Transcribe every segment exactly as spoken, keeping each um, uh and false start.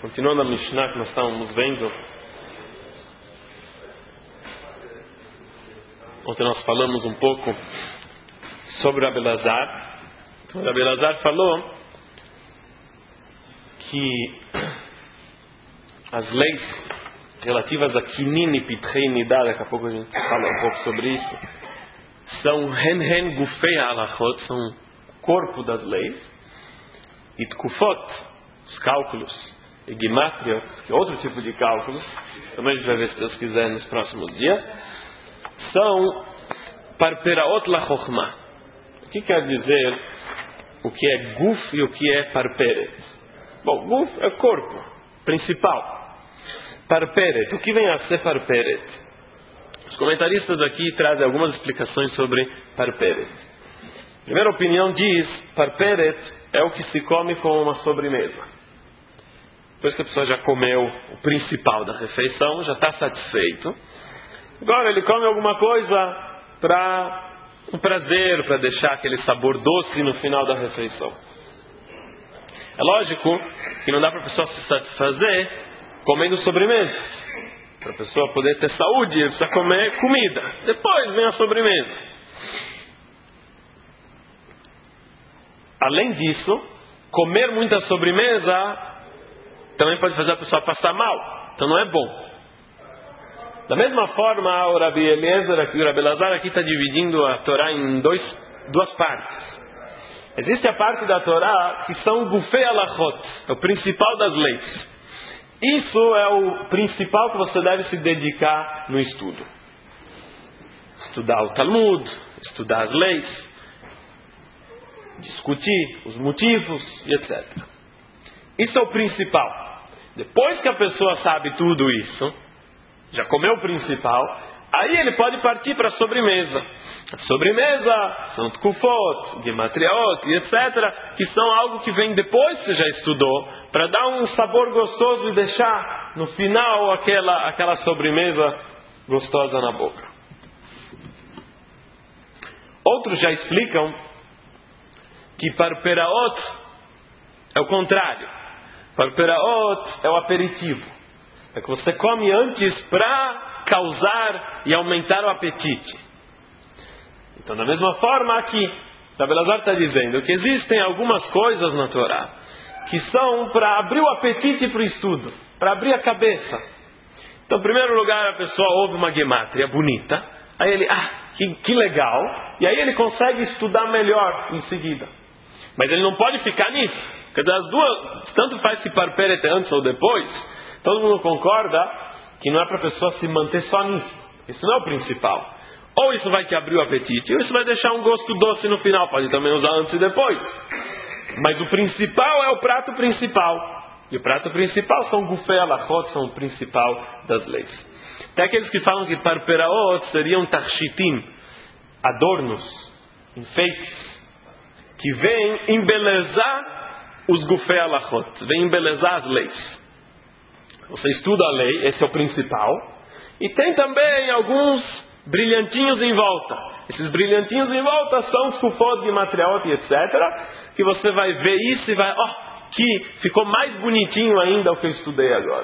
Continuando a Mishnah que nós estávamos vendo, ontem nós falamos um pouco sobre Rabi Elazar. Então, Rabi Elazar falou que as leis relativas a Kinin e Pitrei Nidá, daqui a pouco a gente fala um pouco sobre isso, são Hen Hen Gufei Halachot, são o corpo das leis, e Tkufot, os cálculos, e Gimatria, que é outro tipo de cálculos, também a gente vai ver se Deus quiser nos próximos dias, são Parperaot La Chokhmah. O que quer dizer o que é Guf e o que é Parperet? Bom, Guf é corpo principal. Parperet, o que vem a ser Parperet? Os comentaristas aqui trazem algumas explicações sobre Parperet. A primeira opinião diz: Parperet é o que se come com uma sobremesa. Depois que a pessoa já comeu o principal da refeição, já está satisfeito. Agora ele come alguma coisa para um prazer, para deixar aquele sabor doce no final da refeição. É lógico que não dá para a pessoa se satisfazer comendo sobremesa. Para a pessoa poder ter saúde, ele precisa comer comida. Depois vem a sobremesa. Além disso, comer muita sobremesa também pode fazer a pessoa passar mal. Então não é bom. Da mesma forma, o Rabi Eliezer aqui, o Rabi Elazar aqui está dividindo a Torá em dois, duas partes. Existe a parte da Torá que são Gufei Halachot, é o principal das leis. Isso é o principal que você deve se dedicar no estudo. Estudar o Talmud, estudar as leis, discutir os motivos e etcétera. Isso é o principal. Depois que a pessoa sabe tudo isso, já comeu o principal, aí ele pode partir para a sobremesa. A sobremesa são Tkufot, Gematriot e etcétera, que são algo que vem depois que você já estudou, para dar um sabor gostoso e deixar no final aquela, aquela sobremesa gostosa na boca. Outros já explicam que Parperaot é o contrário. Parperaot é o aperitivo. É que você come antes para causar e aumentar o apetite. Então, da mesma forma aqui, Rabi Elazar está dizendo que existem algumas coisas na Torá que são para abrir o apetite para o estudo, para abrir a cabeça. Então, em primeiro lugar, a pessoa ouve uma gematria bonita, aí ele, ah, que, que legal, e aí ele consegue estudar melhor em seguida. Mas ele não pode ficar nisso. Porque das duas, tanto faz se parperet antes ou depois, todo mundo concorda que não é para a pessoa se manter só nisso. Isso não é o principal. Ou isso vai te abrir o apetite, ou isso vai deixar um gosto doce no final. Pode também usar antes e depois. Mas o principal é o prato principal. E o prato principal são Gufei Halachot, são o principal das leis. Tem aqueles que falam que Parperaot seriam Tarshitim, adornos, enfeites, que vêm embelezar os Gufei Halachot, vêm embelezar as leis. Você estuda a lei, esse é o principal. E tem também alguns brilhantinhos em volta. Esses brilhantinhos em volta são Tkufot, Gematriot e etcétera. Que você vai ver isso e vai, ó, oh, que ficou mais bonitinho ainda o que eu estudei agora.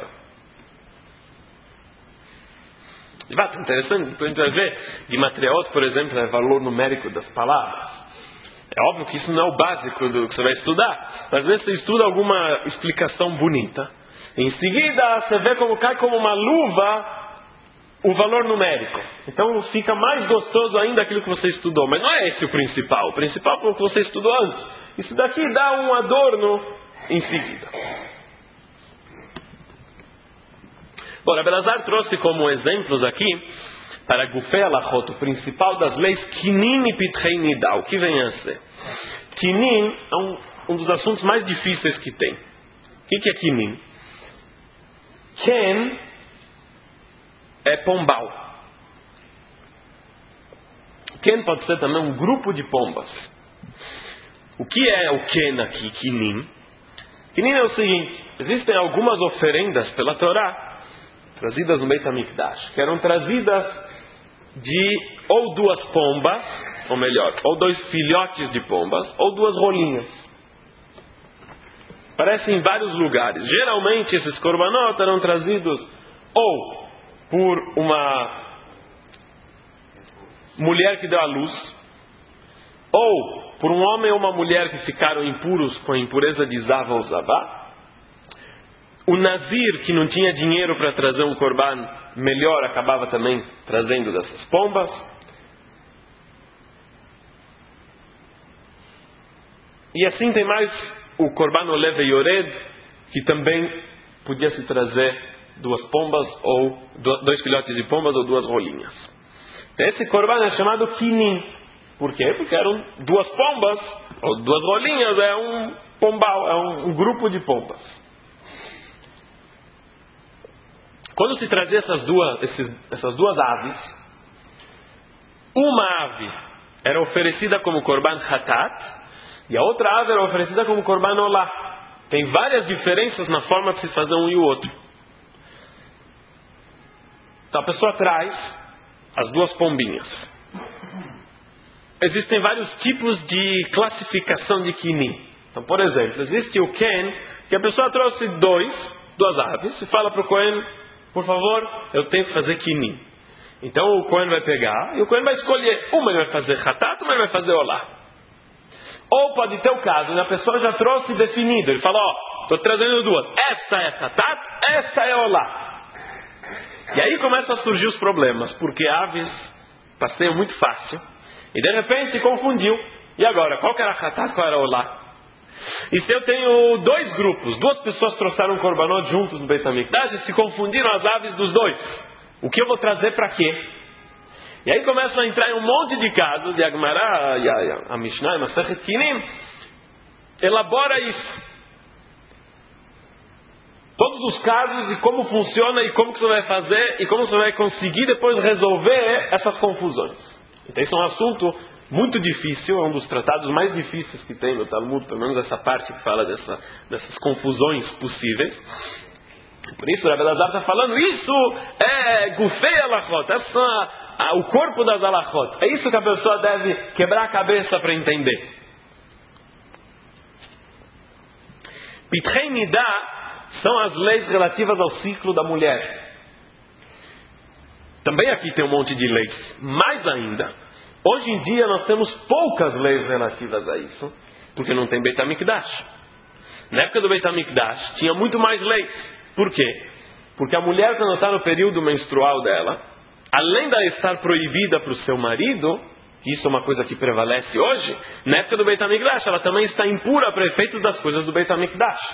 E vai, interessante, depois a gente vai ver. Gematriot, por exemplo, é valor numérico das palavras. É óbvio que isso não é o básico do que você vai estudar. Mas às vezes você estuda alguma explicação bonita. Em seguida, você vê como cai como uma luva o valor numérico. Então fica mais gostoso ainda aquilo que você estudou. Mas não é esse o principal. O principal foi o que você estudou antes. Isso daqui dá um adorno em seguida. Bom, Rabi Elazar trouxe como exemplos aqui, para Gufei Halachot, o principal das leis, Kinin e Pitrei Nidá. O que vem a ser? Kinin é um, um dos assuntos mais difíceis que tem. O que, que é Kinin? Ken é pombal. Ken pode ser também um grupo de pombas. O que é o Ken aqui, Kinin? Kinin é o seguinte: existem algumas oferendas pela Torá trazidas no Beit HaMikdash, que eram trazidas de ou duas pombas, ou melhor, ou dois filhotes de pombas, ou duas rolinhas. aparece em vários lugares. Geralmente esses korbanot eram trazidos ou por uma mulher que deu à luz, ou por um homem ou uma mulher que ficaram impuros com a impureza de Zava ou Zavá. O Nazir, que não tinha dinheiro para trazer um korban melhor, acabava também trazendo dessas pombas. E assim tem mais o korban Olev e Yored, que também podia se trazer duas pombas, ou dois filhotes de pombas, ou duas rolinhas. Esse korban é chamado Kinin. Por quê? Porque eram duas pombas, ou duas rolinhas, é um pombal, é um, um grupo de pombas. Quando se trazia essas duas, esses, essas duas aves, uma ave era oferecida como korban hatat, e a outra ave era oferecida como korban olá. Tem várias diferenças na forma de se fazer um e o outro. Então a pessoa traz as duas pombinhas. Existem vários tipos de classificação de Kinin. Então, por exemplo, existe o Ken, que a pessoa trouxe dois, duas aves, e fala para o Kohen, por favor, eu tenho que fazer Kinin. Então o Kohen vai pegar, e o Kohen vai escolher, uma ele vai fazer Hatat, uma ele vai fazer Olá. Ou pode ter o caso, né? A pessoa já trouxe definido, ele fala, ó, oh, estou trazendo duas, esta é Hatat, esta é Olá. E aí começam a surgir os problemas, porque aves passeiam muito fácil, e de repente se confundiu. E agora, qual que era Hatat, qual era Olá? E se eu tenho dois grupos, duas pessoas trouxeram um korbanot juntos no Beit HaMikdash e se confundiram as aves dos dois, o que eu vou trazer para quê? E aí começam a entrar em um monte de casos, e a Gemara, e a, a Mishnah, a Masechet Kinim, elabora isso. Todos os casos, e como funciona, e como que você vai fazer, e como você vai conseguir depois resolver essas confusões. Então isso é um assunto muito difícil, é um dos tratados mais difíceis que tem no Talmud, pelo menos essa parte que fala dessa, dessas confusões possíveis. Por isso o Rabbi Elazar está falando, isso é gufei alachot, essa, a, o corpo das alachot. É isso que a pessoa deve quebrar a cabeça para entender. Pitrei Nidah são as leis relativas ao ciclo da mulher. Também aqui tem um monte de leis. Mais ainda, hoje em dia nós temos poucas leis relativas a isso, porque não tem Beit HaMikdash. Na época do Beit HaMikdash tinha muito mais leis. Por quê? Porque a mulher, quando está no período menstrual dela, além de estar proibida para o seu marido, isso é uma coisa que prevalece hoje, na época do Beit HaMikdash ela também está impura para efeitos das coisas do Beit HaMikdash.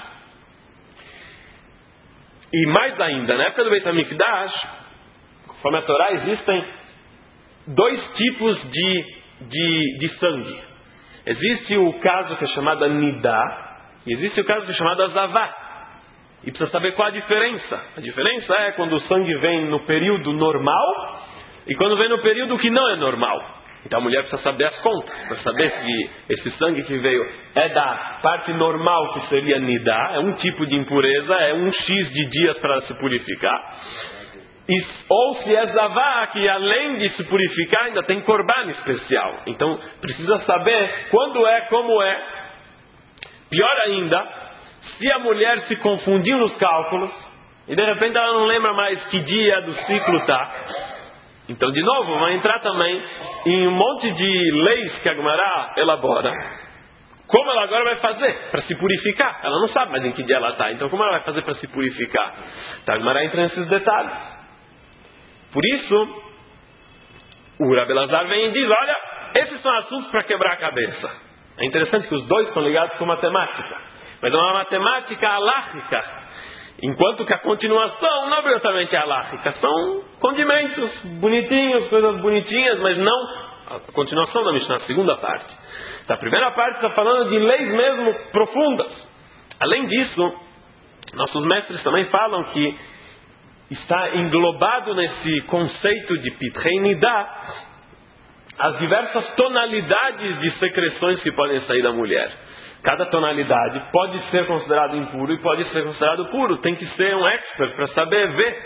E mais ainda, na época do Beit HaMikdash, conforme a Torá, existem dois tipos de, de, de sangue. Existe o caso que é chamado Nidá, e existe o caso que é chamado Zavá. E precisa saber qual a diferença. A diferença é quando o sangue vem no período normal e quando vem no período que não é normal. Então a mulher precisa saber as contas, para saber se esse sangue que veio é da parte normal, que seria Nidá, é um tipo de impureza, é um X de dias para se purificar. E, ou se é Zavá, que além de se purificar ainda tem korban especial. Então precisa saber quando é, como é. Pior ainda, se a mulher se confundiu nos cálculos e de repente ela não lembra mais que dia do ciclo está, então de novo vai entrar também em um monte de leis que a Gemara elabora. Como ela agora vai fazer para se purificar? Ela não sabe mais em que dia ela está, então como ela vai fazer para se purificar? Então a Gemara entra nesses detalhes. Por isso o Rabbi Elazar vem e diz, olha, esses são assuntos para quebrar a cabeça. É interessante que os dois estão ligados com matemática, mas é uma matemática alágica, enquanto que a continuação não obrigatoriamente é alágica, são condimentos bonitinhos, coisas bonitinhas, mas não a continuação da Mishnah, a segunda parte. Então, a primeira parte está falando de leis mesmo profundas. Além disso, nossos mestres também falam que está englobado nesse conceito de Pitrei Nidah as diversas tonalidades de secreções que podem sair da mulher. Cada tonalidade pode ser considerado impuro e pode ser considerado puro. Tem que ser um expert para saber ver.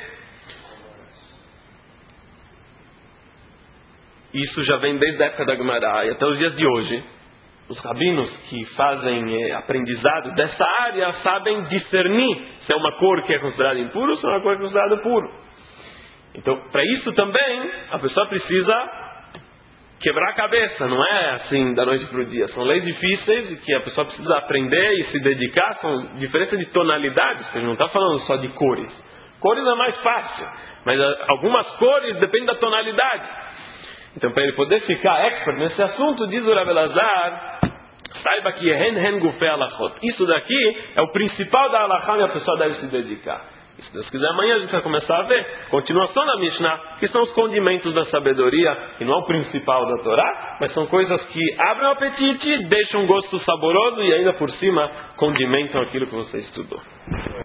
Isso já vem desde a época da Gemara e até os dias de hoje. os rabinos que fazem eh, aprendizado dessa área sabem discernir se é uma cor que é considerada impura ou se é uma cor que é considerada pura. Então, para isso também, a pessoa precisa quebrar a cabeça, não é assim da noite para o dia. São leis difíceis que a pessoa precisa aprender e se dedicar. São diferenças de tonalidades, que a gente não está falando só de cores. Cores é mais fácil, mas algumas cores dependem da tonalidade. Então, para ele poder ficar expert nesse assunto, diz o Rav Elazar, saiba que hen hen gufei alachot. Isso daqui é o principal da alachá e a pessoa deve se dedicar. E se Deus quiser, amanhã a gente vai começar a ver continuação da Mishnah, que são os condimentos da sabedoria, que não é o principal da Torá, mas são coisas que abrem o apetite, deixam um gosto saboroso e ainda por cima condimentam aquilo que você estudou.